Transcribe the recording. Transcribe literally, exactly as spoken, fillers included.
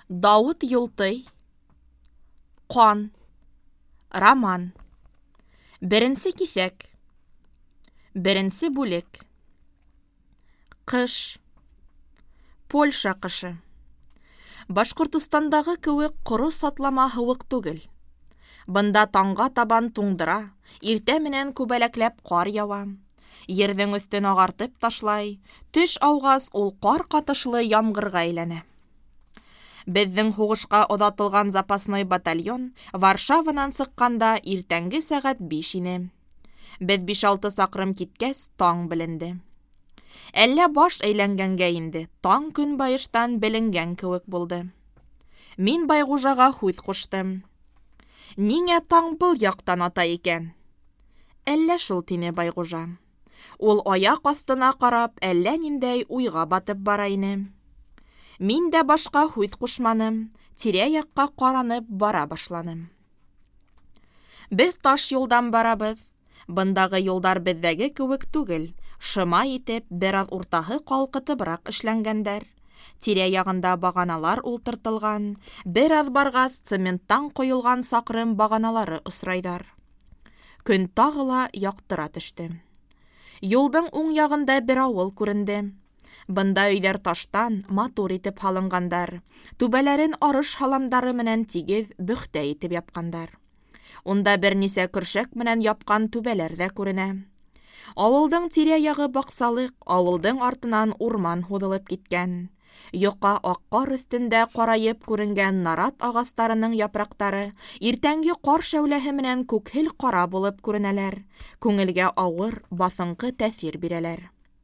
Дауыт Юлтый, Қан, роман. Беренсе киҫәк. Беренсе бүлек. Ҡыш. Польша ҡышы. Башҡортостандағы кеүек ҡоро сатлама һыуыҡ түгел. Бында таңға табан туңдыра, иртә менән күбәләкләп ҡар яуа. Ерҙең өҫтөн ағартып ташлай, төш ауғас ул ҡар ҡатышлы ямғырға әйләнә. Беҙҙең һуғышҡа оҙатылған запасной батальон Варшаванан сыҡҡанда иртәнге сәғәт биш ине. Беҙ биш-алты саҡрым киткәс, таң беленде. Әллә баш әйләнгәнгә инде, таң көнбайыштан беленгән кеүек булды. Мин Байғужаға һүҙ ҡуштым. Ниңә таң был яҡтан ата икән? Әллә шул, тине Байғужа. Ул аяҡ аҫтына ҡарап, әллә ниндәй уйға батып бара ине. Мин дә башҡа һүҙ ҡушманым, тирә-яҡҡа ҡаранып бара башланым. Беҙ таш юлдан барабыҙ. Бындағы юлдар беҙҙәге кеүек түгел, шыма итеп, бер аҙ уртаһы ҡалҡытыбыраҡ эшләнгәндәр. Тирә-яғында бағаналар ултыртылған, бер аҙ барғас, цементтан ҡойолған саҡрым бағаналары осрайҙар. Көн тағы ла яҡтыра төштө. Юлдың уң яғында бер ауыл күренде. Бында өйҙәр таштан, матур итеп һалынғандар, түбәләрен арыш һаламдары менән тигеҙ, бөхтә итеп япҡандар. Унда бер нисә көршәк менән япҡан түбәләр ҙә күренә. Ауылдың тирә-яғы баҡсалыҡ, ауылдың артынан урман һуҙылып киткән. Йоҡа аҡ ҡар өҫтөндә ҡарайып күренгән нарат ағастарының япраҡтары иртәнге ҡар шәүләһе менән күкһел ҡара булып күренәләр. Күңелгә ауыр, баҫынҡы тәьҫир бирәләр.